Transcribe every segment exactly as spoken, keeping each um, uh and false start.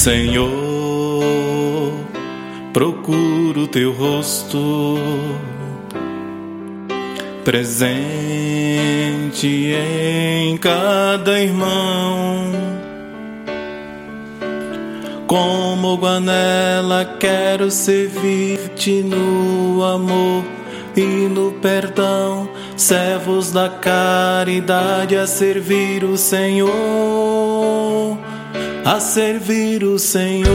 Senhor, procuro teu rosto, presente em cada irmão. Como guanela quero servir-te no amor e no perdão, servos da caridade a servir o Senhor, a servir o Senhor.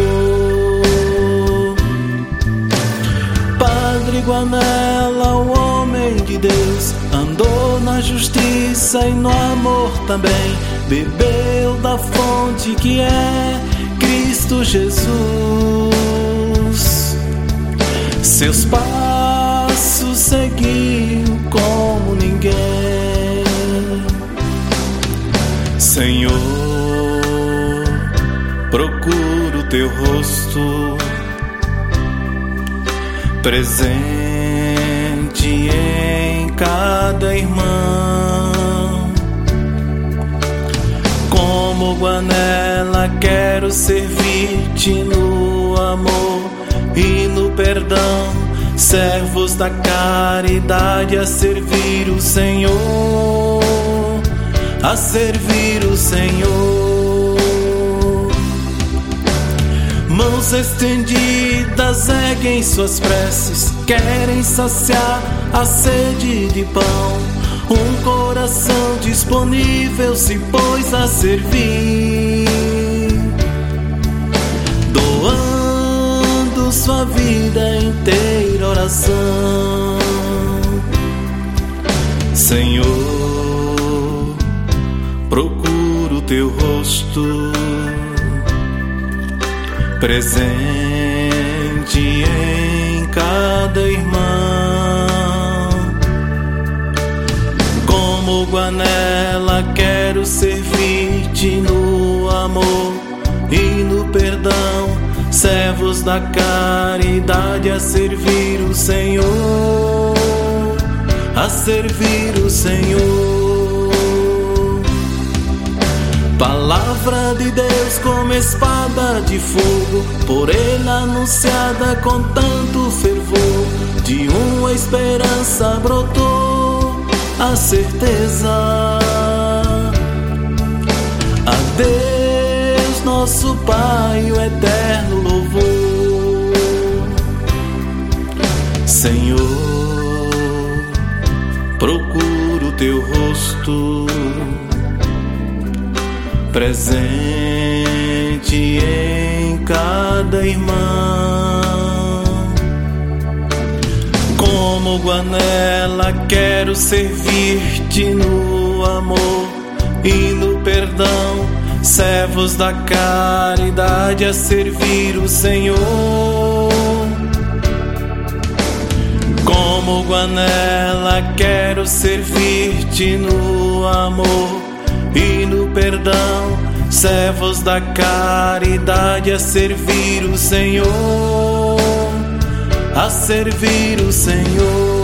Padre Guanela, o homem de Deus, andou na justiça e no amor também, bebeu da fonte que é Cristo Jesus. Seus passos seguiu como ninguém. Senhor, procuro teu rosto, presente em cada irmão. Como guanela quero servir-te no amor e no perdão, servos da caridade a servir o Senhor, a servir o Senhor. Mãos estendidas erguem suas preces, querem saciar a sede de pão. Um coração disponível se pôs a servir, doando sua vida inteira oração. Senhor, procuro teu rosto, presente em cada irmão. Como guanela quero servir-te no amor e no perdão, servos da caridade a servir o Senhor, a servir o Senhor. Palavra de Deus como espada de fogo, por ele anunciada com tanto fervor, de uma esperança brotou a certeza. A Deus nosso Pai o eterno louvor. Senhor, procuro teu rosto, presente em cada irmão. Como guanela quero servir-te no amor e no perdão, servos da caridade a servir o Senhor. Como guanela quero servir-te no amor e no perdão, servos da caridade a servir o Senhor, a servir o Senhor.